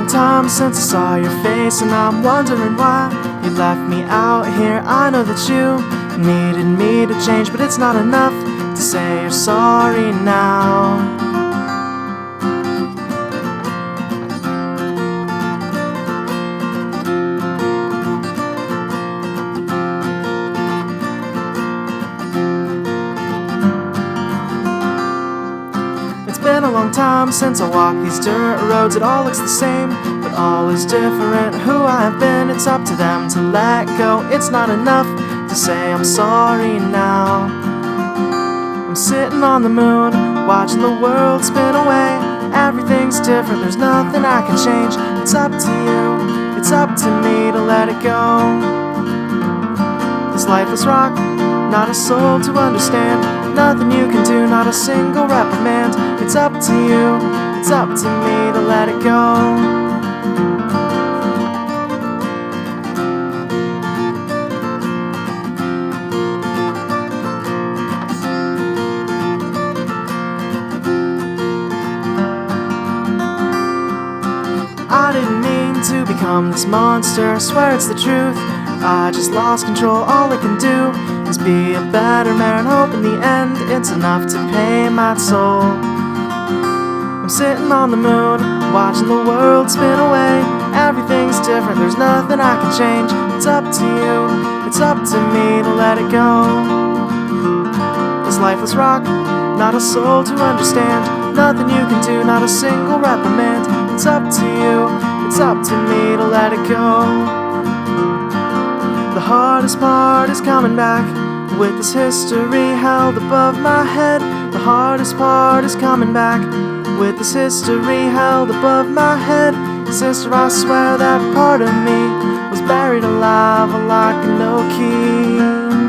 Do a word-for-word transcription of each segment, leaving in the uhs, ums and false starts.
long time since I saw your face, and I'm wondering why you left me out here. I know that you needed me to change, but it's not enough to say you're sorry now. It's been a long time since I walked these dirt roads. It all looks the same, but all is different. Who I have been, it's up to them to let go. It's not enough to say I'm sorry now. I'm sitting on the moon, watching the world spin away. Everything's different, there's nothing I can change. It's up to you, it's up to me to let it go. This lifeless rock, not a soul to understand. Nothing you can do, not a single reprimand. It's up to you, it's up to me to let it go. I didn't mean to become this monster, I swear it's the truth. I just lost control, all I can do is be a better man. Hope in the end it's enough to pay my toll. I'm sitting on the moon, watching the world spin away. Everything's different, there's nothing I can change. It's up to you, it's up to me to let it go. This lifeless rock, not a soul to understand. Nothing you can do, not a single reprimand. It's up to you, it's up to me to let it go. The hardest part is coming back with this history held above my head. The hardest part is coming back with this history held above my head. Sister, I swear that part of me was buried alive like an oak key.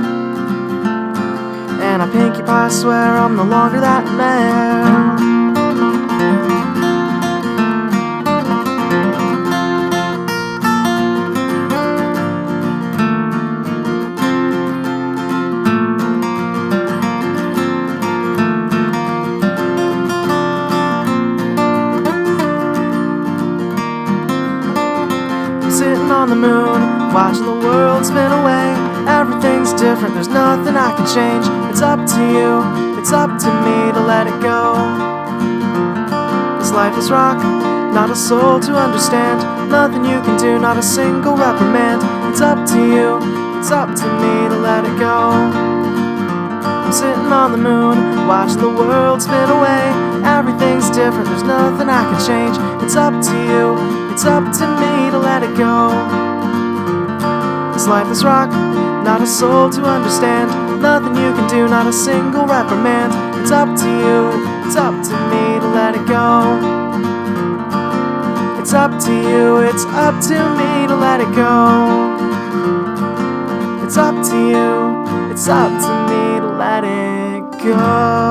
And I pinky pie swear I'm no longer that man. Sitting on the moon, watching the world spin away. Everything's different, there's nothing I can change. It's up to you, it's up to me to let it go. This lifeless rock, not a soul to understand. Nothing you can do, not a single reprimand. It's up to you, it's up to me to let it go. I'm sitting on the moon, watching the world spin away. Everything's different, there's nothing I can change. It's up to you, it's up to me to let it go. This lifeless rock, not a soul to understand. Nothing you can do, not a single reprimand. It's up to you, it's up to me to let it go. It's up to you, it's up to me to let it go. It's up to you, it's up to me to let it go.